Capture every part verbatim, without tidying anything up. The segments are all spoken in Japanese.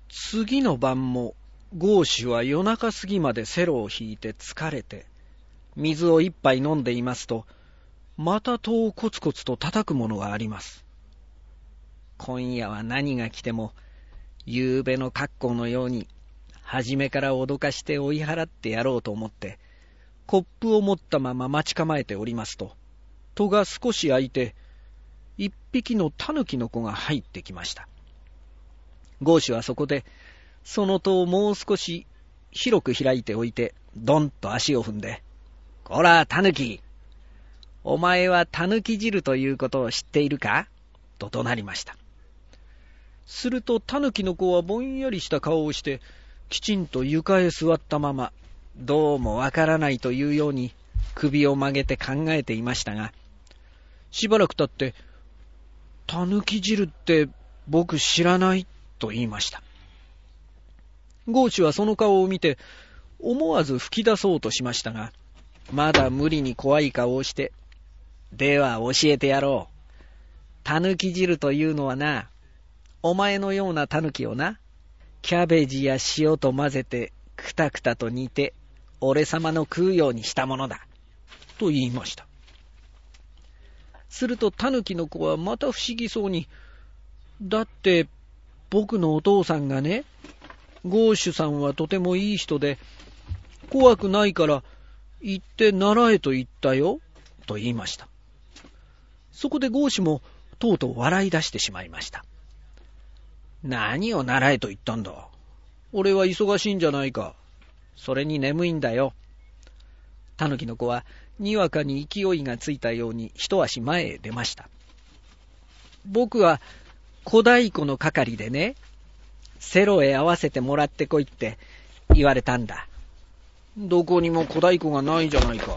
次の晩もゴーシュは夜中過ぎまでセロを引いて疲れて、水を一杯飲んでいますと、また戸をコツコツと叩くものがあります。今夜は何が来ても、夕べの格好のように、初めから脅かして追い払ってやろうと思って、コップを持ったまま待ち構えておりますと、戸が少し開いて、一匹のタヌキの子が入ってきました。ゴーシュはそこで、その戸をもう少し広く開いておいて、ドンと足を踏んで、こら、タヌキ！お前はタヌキ汁ということを知っているか？と怒鳴りました。するとタヌキの子はぼんやりした顔をして、きちんと床へ座ったまま、どうもわからないというように首を曲げて考えていましたが、しばらく経って、タヌキ汁って僕知らないと言いました。ゴーシュはその顔を見て、思わず吹き出そうとしましたが、まだ無理に怖い顔をして、では教えてやろう。タヌキ汁というのはな、お前のようなタヌキをな、キャベジや塩と混ぜてくたくたと煮て、俺様の食うようにしたものだ。と言いました。するとタヌキの子はまた不思議そうに、だって僕のお父さんがね、ゴーシュさんはとてもいい人で、怖くないから行って習えと言ったよ、と言いました。そこでゴーシュもとうとう笑い出してしまいました。何を習えと言ったんだ。俺は忙しいんじゃないか。それに眠いんだよ。タヌキの子はにわかに勢いがついたように一足前へ出ました。僕は小太鼓の係でね、セロへ合わせてもらってこいって言われたんだ。どこにも小太鼓がないじゃないか。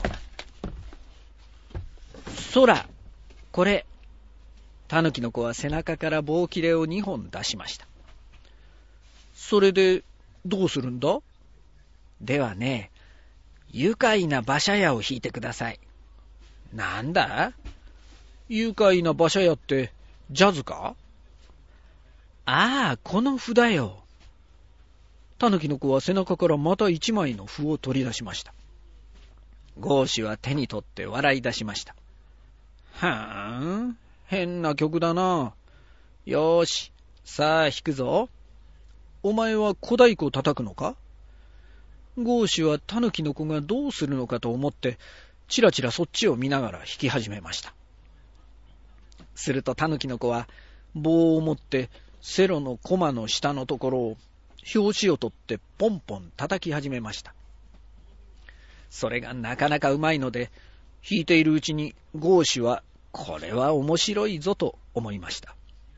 そら、これ。タヌキの子は背中から棒切れを二本出しました。それでどうするんだ？ではね、愉快な馬車屋を弾いてください。なんだ？愉快な馬車屋ってジャズか？ああ、この符だよ。タヌキの子は背中からまた一枚の符を取り出しました。ゴーシュは手に取って笑い出しました。はーん、変な曲だな。よーし、さあ弾くぞ。お前は小太鼓を叩くのか？ゴーシュはタヌキの子がどうするのかと思って、ちらちらそっちを見ながら弾き始めました。するとタヌキの子は棒を持ってセロのコマの下のところを拍子を取ってポンポン叩き始めました。それがなかなかうまいので、弾いているうちにゴーシュはこれは面白いぞと思いました。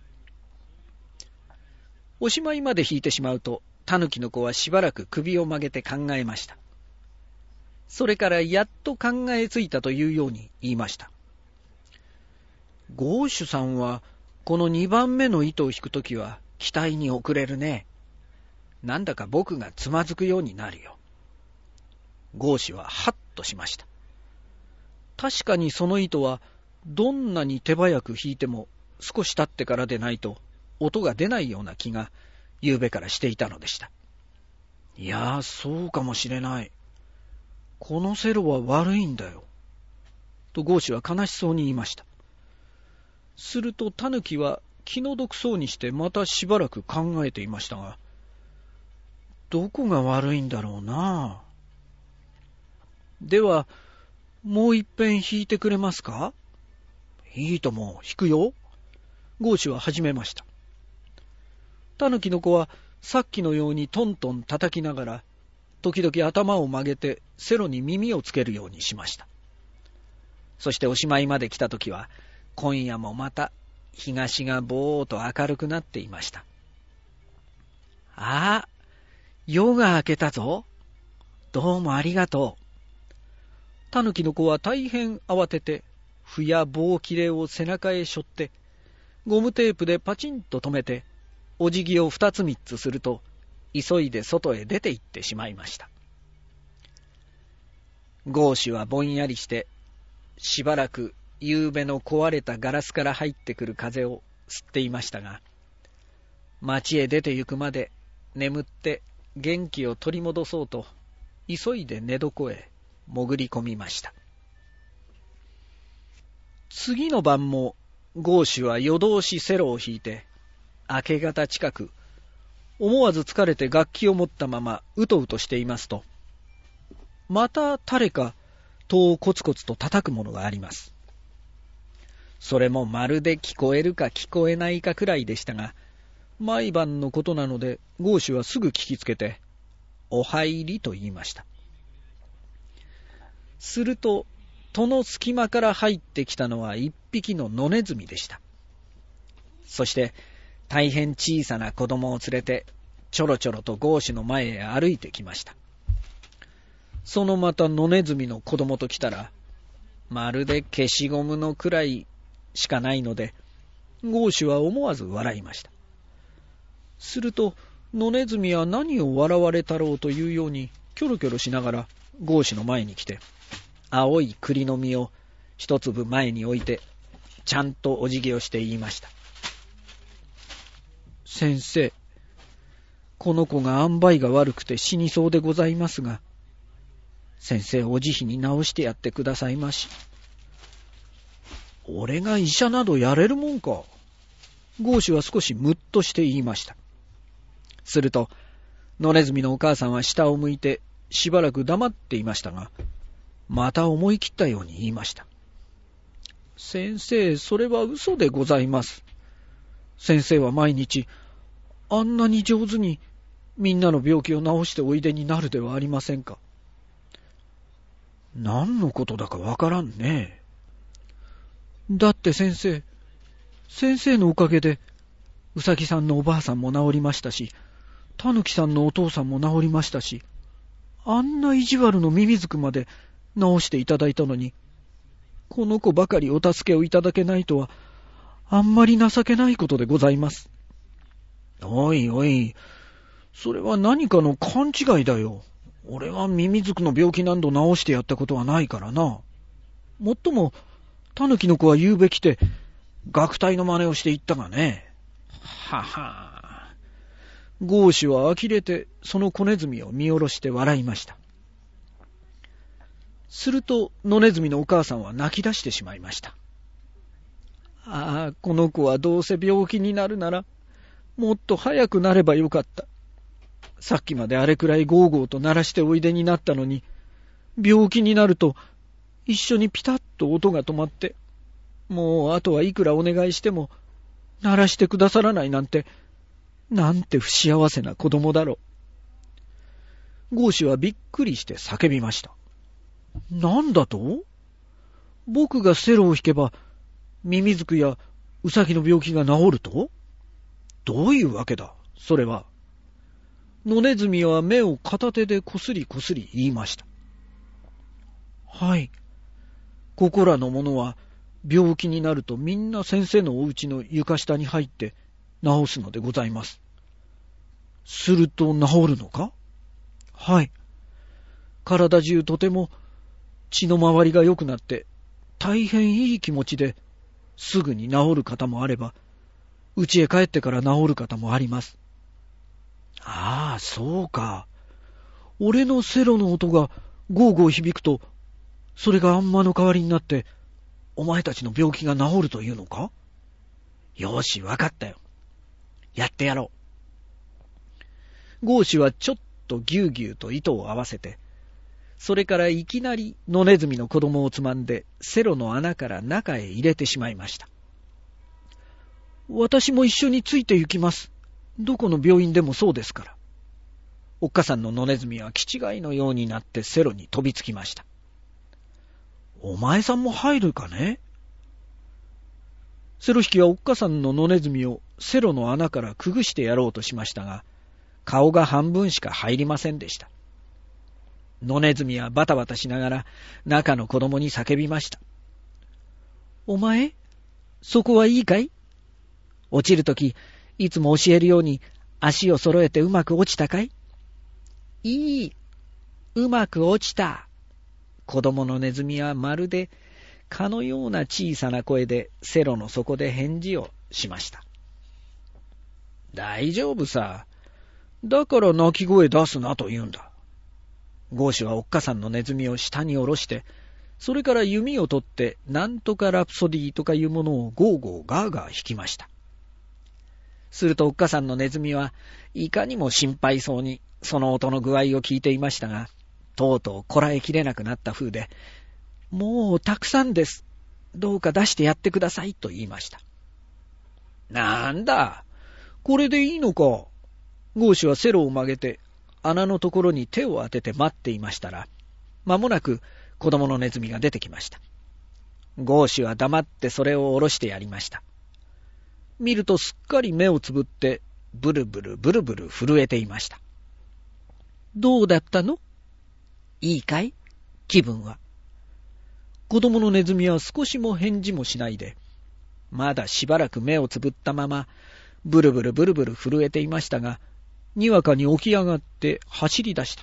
おしまいまで弾いてしまうと、タヌキの子はしばらく首を曲げて考えました。それからやっと考えついたというように言いました。ゴーシュさんはこの二番目の糸を引くときは期待に遅れるね。なんだか僕がつまずくようになるよ。ゴーシュはハッとしました。確かにその糸はどんなに手早く弾いても少し経ってからでないと音が出ないような気が夕べからしていたのでした。いやー、そうかもしれない。このセロは悪いんだよ。とゴーシュは悲しそうに言いました。するとタヌキは気の毒そうにしてまたしばらく考えていましたが、どこが悪いんだろうな。では、もう一遍弾いてくれますか？いいとも、弾くよ。ゴーシュは始めました。タヌキの子はさっきのようにトントン叩きながら、時々頭を曲げてセロに耳をつけるようにしました。そしておしまいまで来たときは、今夜もまた東がぼーっと明るくなっていました。ああ、夜が明けたぞ。どうもありがとう。タヌキの子は大変慌てて、符や棒切れを背中へ背負って、ゴムテープでパチンと止めて、お辞儀を二つ三つすると、急いで外へ出て行ってしまいました。ゴーシュはぼんやりして、しばらく夕べの壊れたガラスから入ってくる風を吸っていましたが、町へ出て行くまで眠って元気を取り戻そうと、急いで寝床へ潜り込みました。次の晩も、ゴーシュは夜通しセロを弾いて、明け方近く、思わず疲れて楽器を持ったままうとうとしていますと、また誰か戸をコツコツと叩くものがあります。それもまるで聞こえるか聞こえないかくらいでしたが、毎晩のことなので、ゴーシュはすぐ聞きつけて、お入りと言いました。すると、戸の隙間から入ってきたのは一匹の野ネズミでした。そして、大変小さな子供を連れて、ちょろちょろとゴーシュの前へ歩いてきました。そのまた野ネズミの子供と来たら、まるで消しゴムのくらいしかないので、ゴーシュは思わず笑いました。すると、野ネズミは何を笑われたろうというように、キョロキョロしながらゴーシュの前に来て、青い栗の実を一粒前に置いて、ちゃんとお辞儀をして言いました。先生、この子が塩梅が悪くて死にそうでございますが、先生お慈悲に治してやってくださいまし。俺が医者などやれるもんか。ゴーシュは少しムッとして言いました。すると、野ネズミのお母さんは下を向いてしばらく黙っていましたが、また思い切ったように言いました。先生、それは嘘でございます。先生は毎日、あんなに上手にみんなの病気を治しておいでになるではありませんか。何のことだかわからんね。だって先生、先生のおかげで、うさぎさんのおばあさんも治りましたし、たぬきさんのお父さんも治りましたし、あんな意地悪のミミズクまで治していただいたのに、この子ばかりお助けをいただけないとは、あんまり情けないことでございます。おいおい、それは何かの勘違いだよ。俺はミミズクの病気など治してやったことはないからな。もっとも、タヌキの子は言うべきて、学隊の真似をして言ったがね。はは。ゴーシュは呆れて、その子ネズミを見下ろして笑いました。すると、野ネズミのお母さんは泣き出してしまいました。ああ、この子はどうせ病気になるなら、もっと早くなればよかった。さっきまであれくらいゴーゴーと鳴らしておいでになったのに、病気になると一緒にピタッと音が止まって、もうあとはいくらお願いしても鳴らしてくださらないなんて、なんて不幸せな子供だろう。ゴーシュはびっくりして叫びました。なんだと？僕がセロを弾けば、ミミズクやウサギの病気が治ると？どういうわけだ、それは。野ネズミは目を片手でこすりこすり言いました。はい。ここらの者は病気になるとみんな先生のお家の床下に入って治すのでございます。すると治るのか？はい。体中とても血の回りが良くなって大変いい気持ちですぐに治る方もあれば、家へ帰ってから治る方もあります。ああ、そうか。俺のセロの音がゴーゴー響くと、それがアンマの代わりになって、お前たちの病気が治るというのか？よし、わかったよ。やってやろう。ゴーシュはちょっとぎゅうぎゅうと糸を合わせて、それからいきなり野ネズミの子供をつまんで、セロの穴から中へ入れてしまいました。私も一緒について行きます。どこの病院でもそうですから。おっかさんの野ネズミは気違いのようになってセロに飛びつきました。お前さんも入るかね？セロ引きはおっかさんの野ネズミをセロの穴からくぐしてやろうとしましたが、顔が半分しか入りませんでした。野ネズミはバタバタしながら中の子供に叫びました。お前、そこはいいかい？落ちるとき、いつも教えるように足を揃えてうまく落ちたかい？いい、うまく落ちた。子供のネズミはまるで蚊のような小さな声でセロの底で返事をしました。大丈夫さ。 だから鳴き声出すなと言うんだ。ゴーシュはおっかさんのネズミを下に下ろして、それから弓を取ってなんとかラプソディとかいうものをゴーゴーガーガー弾きました。するとおっかさんのネズミはいかにも心配そうにその音の具合を聞いていましたが、とうとうこらえきれなくなった風で、もうたくさんです。どうか出してやってくださいと言いました。なんだ、これでいいのか。ゴーシュはセロを曲げて穴のところに手を当てて待っていましたら、間もなく子供のネズミが出てきました。ゴーシュは黙ってそれを下ろしてやりました。見るとすっかり目をつぶってブルブルブルブル震えていました。どうだったの？いいかい？気分は。子供のネズミは少しも返事もしないで、まだしばらく目をつぶったままブルブルブルブル震えていましたが、にわかに起き上がって走り出した。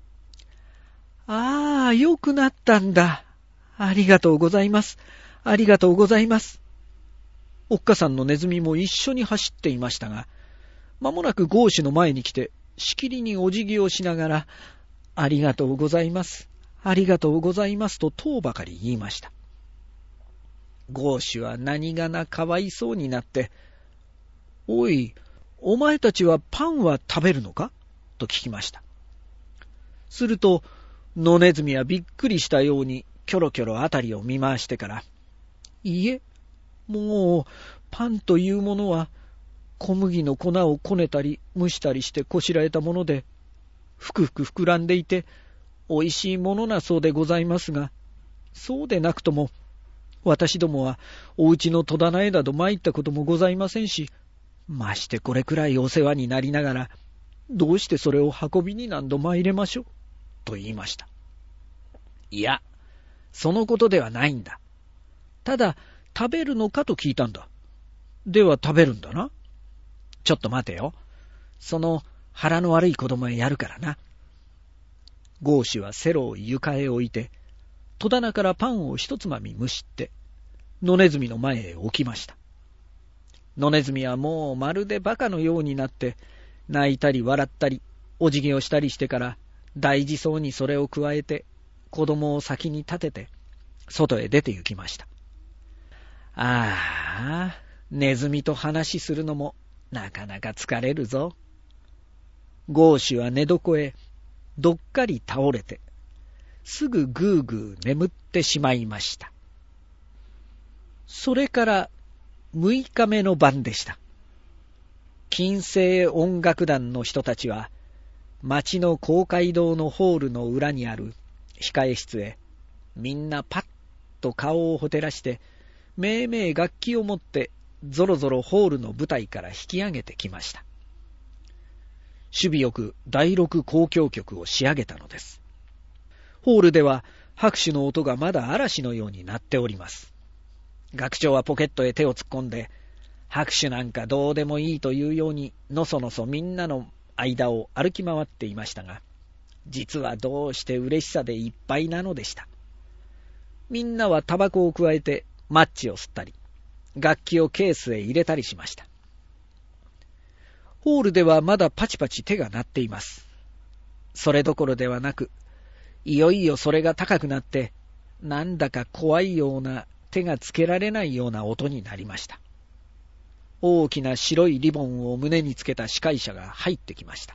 ああ、よくなったんだ。ありがとうございます。ありがとうございます。おっかさんのネズミも一緒に走っていましたが、間もなくゴーシュの前に来て、しきりにお辞儀をしながら、ありがとうございます。ありがとうございますととうばかり言いました。ゴーシュは何がなかわいそうになって、おい、お前たちはパンは食べるのかと聞きました。すると、野ネズミはびっくりしたようにキョロキョロあたりを見回してから、いいえ、もうパンというものは小麦の粉をこねたり蒸したりしてこしらえたもので、ふくふく膨らんでいておいしいものなそうでございますが、そうでなくとも私どもはお家の戸棚へなど参ったこともございませんし、ましてこれくらいお世話になりながら、どうしてそれを運びに何度参れましょう、と言いました。いや、そのことではないんだ。ただ、食べるのかと聞いたんだ。では食べるんだな。ちょっと待てよ。その腹の悪い子供へやるからな。ゴーシュはセロを床へ置いて、戸棚からパンを一つまみむしって、野ネズミの前へ置きました。野ネズミはもうまるでバカのようになって、泣いたり笑ったり、お辞儀をしたりしてから、大事そうにそれをくわえて、子供を先に立てて、外へ出て行きました。ああ、ネズミと話するのもなかなか疲れるぞ。ゴーシュは寝床へどっかり倒れて、すぐぐーぐー眠ってしまいました。それからむいかめの晩でした。金星音楽団の人たちは、町の公会堂のホールの裏にある控え室へ、みんなパッと顔をほてらして、めいめい楽器を持ってぞろぞろホールの舞台から引き上げてきました。守備よく第六交響曲を仕上げたのです。ホールでは拍手の音がまだ嵐のように鳴っております。学長はポケットへ手を突っ込んで、拍手なんかどうでもいいというようにのそのそみんなの間を歩き回っていましたが、実はどうして嬉しさでいっぱいなのでした。みんなはタバコをくわえてマッチを吸ったり、楽器をケースへ入れたりしました。ホールではまだパチパチ手が鳴っています。それどころではなく、いよいよそれが高くなって、なんだか怖いような手がつけられないような音になりました。大きな白いリボンを胸につけた司会者が入ってきました。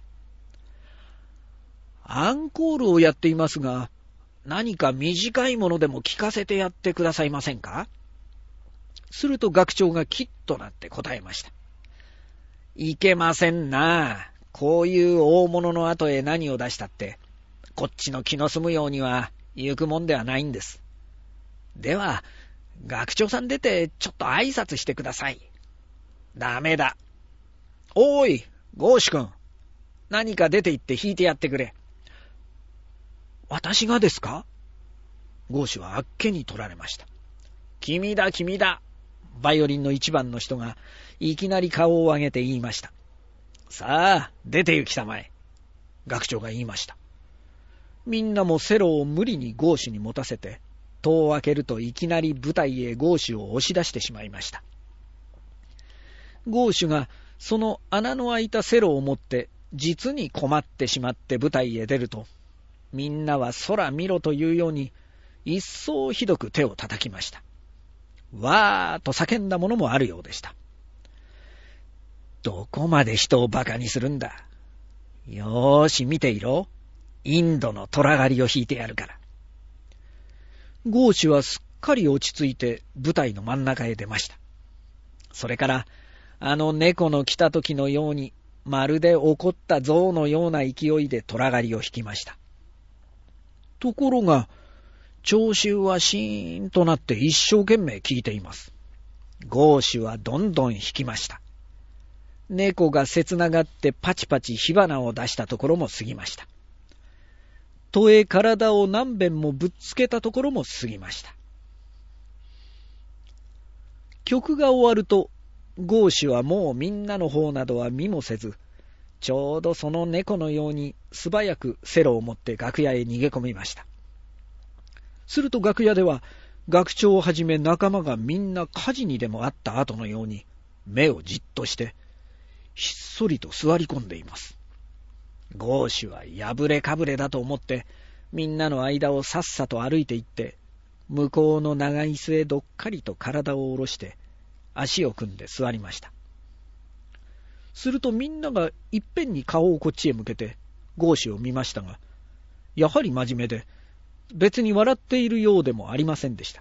アンコールをやっていますが、何か短いものでも聞かせてやってくださいませんか？すると学長がキッとなって答えました。いけませんな。こういう大物の後へ何を出したって、こっちの気の済むようには行くもんではないんです。では、学長さん出てちょっと挨拶してください。ダメだ。おーい、ゴーシュ君。何か出て行って弾いてやってくれ。私がですか？ゴーシュはあっけに取られました。君だ、君だ。バイオリンの一番の人がいきなり顔を上げて言いました。さあ、出て行きたまえ。学長が言いました。みんなもセロを無理にゴーシュに持たせて、戸を開けるといきなり舞台へゴーシュを押し出してしまいました。ゴーシュがその穴の開いたセロを持って実に困ってしまって舞台へ出ると、みんなは空見ろというように、一層ひどく手を叩きました。わーと叫んだものもあるようでした。どこまで人を馬鹿にするんだ。よーし見ていろ。インドの虎狩りを引いてやるから。ゴーシュはすっかり落ち着いて舞台の真ん中へ出ました。それからあの猫の来た時のように、まるで怒った象のような勢いで虎狩りを引きました。ところが聴衆はシーンとなって一生懸命聞いています。ゴーシュはどんどん引きました。猫が切ながってパチパチ火花を出したところも過ぎました。戸へ体を何遍もぶっつけたところも過ぎました。曲が終わると、ゴーシュはもうみんなの方などは見もせず、ちょうどその猫のように素早くセロを持って楽屋へ逃げ込みました。すると楽屋では、学長をはじめ仲間がみんな火事にでもあった後のように、目をじっとして、ひっそりと座り込んでいます。ゴーシュは破れかぶれだと思って、みんなの間をさっさと歩いて行って、向こうの長椅子へどっかりと体を下ろして、足を組んで座りました。するとみんながいっぺんに顔をこっちへ向けて、ゴーシュを見ましたが、やはり真面目で、別に笑っているようでもありませんでした。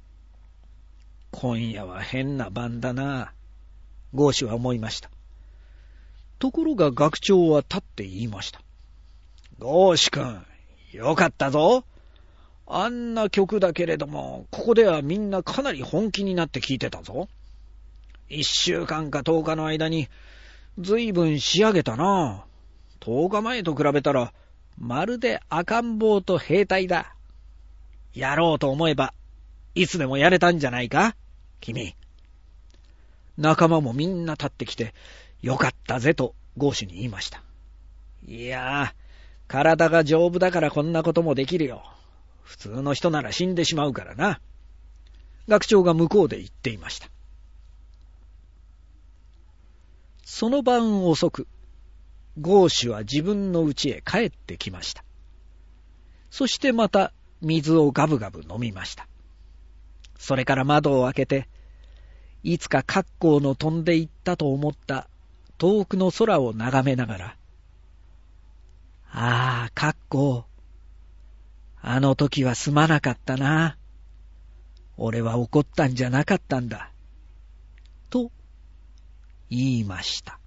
今夜は変な晩だな、ゴーシュは思いました。ところが学長は立って言いました。ゴーシュ君、よかったぞ。あんな曲だけれども、ここではみんなかなり本気になって聴いてたぞ。一週間か十日の間に、ずいぶん仕上げたな。十日前と比べたら、まるで赤ん坊と兵隊だ。やろうと思えば、いつでもやれたんじゃないか、君。仲間もみんな立ってきて、よかったぜとゴーシュに言いました。いやー、体が丈夫だからこんなこともできるよ。普通の人なら死んでしまうからな。学長が向こうで言っていました。その晩遅く、ゴーシュは自分の家へ帰ってきました。そしてまた水をガブガブ飲みました。それから窓を開けて、いつかカッコウの飛んでいったと思った遠くの空を眺めながら、ああ、カッコウ、あの時はすまなかったな。俺は怒ったんじゃなかったんだ。と言いました。